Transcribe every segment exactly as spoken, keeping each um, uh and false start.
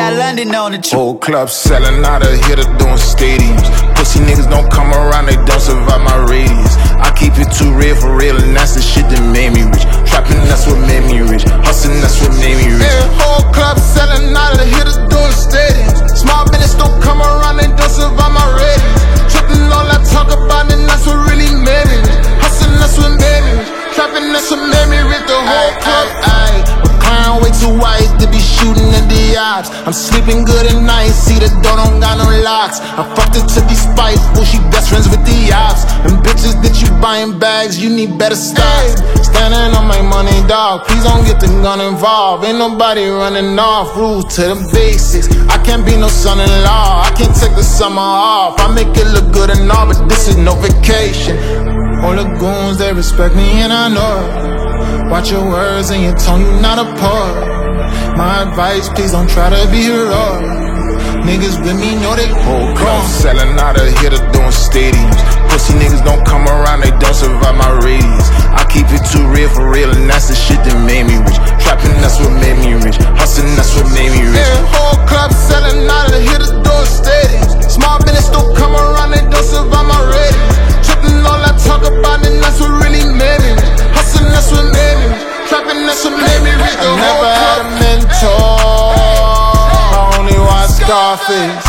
got London on the trip. Whole club selling out of here to doing stadiums. Pussy niggas don't come around, they don't survive my radius. I keep it too real for real, and that's the shit that made me rich. Trapping, that's what made me rich. Hustling, that's what made me rich. Yeah, whole club selling out of here to doing stadiums. Small business don't come around, they don't survive my radius. Tripping all I talk about, and that's what really made me rich. Hustling, that's what made me rich. Trapping, that's what made me rich. The whole club, ayy. Recline way too wide to be shooting at the ops. I'm sleeping good at night, see the door don't got no locks. I fucked her to be spiteful, she best friends with the ops. Them bitches that you buying bags, you need better stocks. Standing on my money, dog, please don't get the gun involved. Ain't nobody running off, rules to the basics. I can't be no son-in-law, I can't take the summer off. I make it look good and all, but this is no vacation. All the goons, they respect me and I know it. Watch your words and your tone, you not a poet. My advice, please don't try to be heroic. Niggas with me know they whole club selling out of here to doing stadiums. Pussy niggas don't come around, they don't survive my radius. I keep it too real for real, and that's the shit that made me rich. Trapping, that's what made me rich. Hustling, that's what made me rich. Yeah, whole club selling out of here to doing stadiums. Small business don't come around, they don't survive my radius. Tripping all I talk about, and that's what really made me rich. Hustling, that's what made me rich. Trapping, that's what made me rich. I never had a mentor, I only watch Scarface.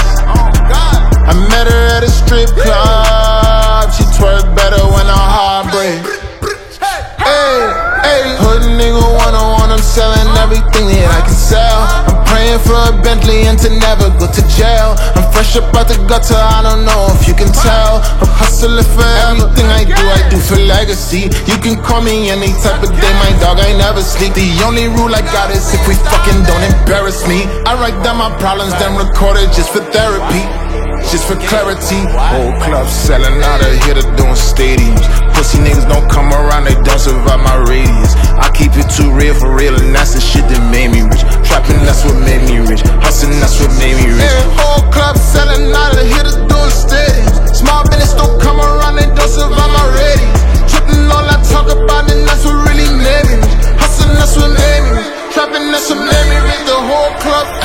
I met her at a strip club, she twerk better when her heart break. Hey, hey, hood nigga one on one, I'm selling everything that I can sell. I'm praying for a Bentley and to never go to jail. I'm fresh up out the gutter, I don't know if you can tell. I'm hustling for everything I do, I do for legacy. You can call me any type of day, my dog, I never sleep. The only rule I got is if we fucking don't embarrass me. I write down my problems, then record it just for therapy, just for clarity. Whole club selling out of here to doing stadiums. Pussy niggas don't come around, they don't survive my radius. I keep it too real for real, and that's the shit that made me rich. Trapping, that's what made me rich. Hustling, that's what made me rich. Yeah, whole club selling out of here to doing stadiums. Small business don't come around, they don't survive my radius. Tripping all I talk about, and that's what really made me rich. Hustling, that's what made me rich. Trapping, that's what made me rich. The whole club